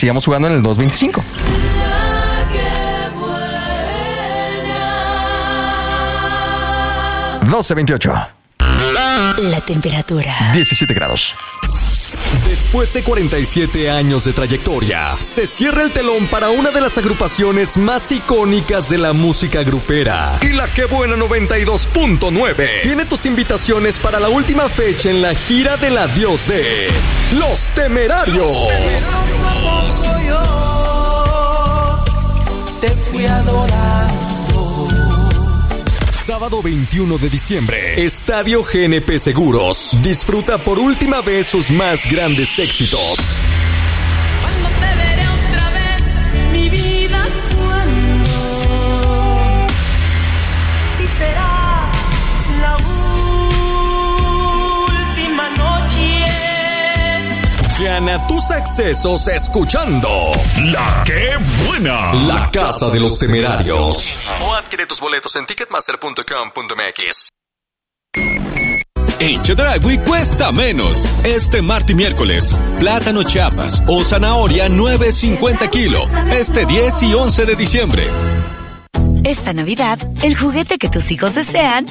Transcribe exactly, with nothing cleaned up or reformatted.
sigamos jugando en el dos veinticinco. doce veintiocho. La temperatura. diecisiete grados. Después de cuarenta y siete años de trayectoria, se cierra el telón para una de las agrupaciones más icónicas de la música grupera. Y la Qué Buena noventa y dos punto nueve tiene tus invitaciones para la última fecha en la gira del adiós de Los Temerarios. Yo te fui adorando. Sábado veintiuno de diciembre, Estadio G N P Seguros. Disfruta por última vez sus más grandes éxitos. Cuando te veré otra vez, mi vida, cuando. Si será la última noche. Gana tus accesos escuchando La Qué Buena, la Casa de los Temerarios. O adquiere tus boletos en ticketmaster punto com punto m x. En Chedraui cuesta menos. Este martes y miércoles, plátano Chiapas o zanahoria nueve cincuenta kilo. Este diez y once de diciembre. Esta Navidad, el juguete que tus hijos desean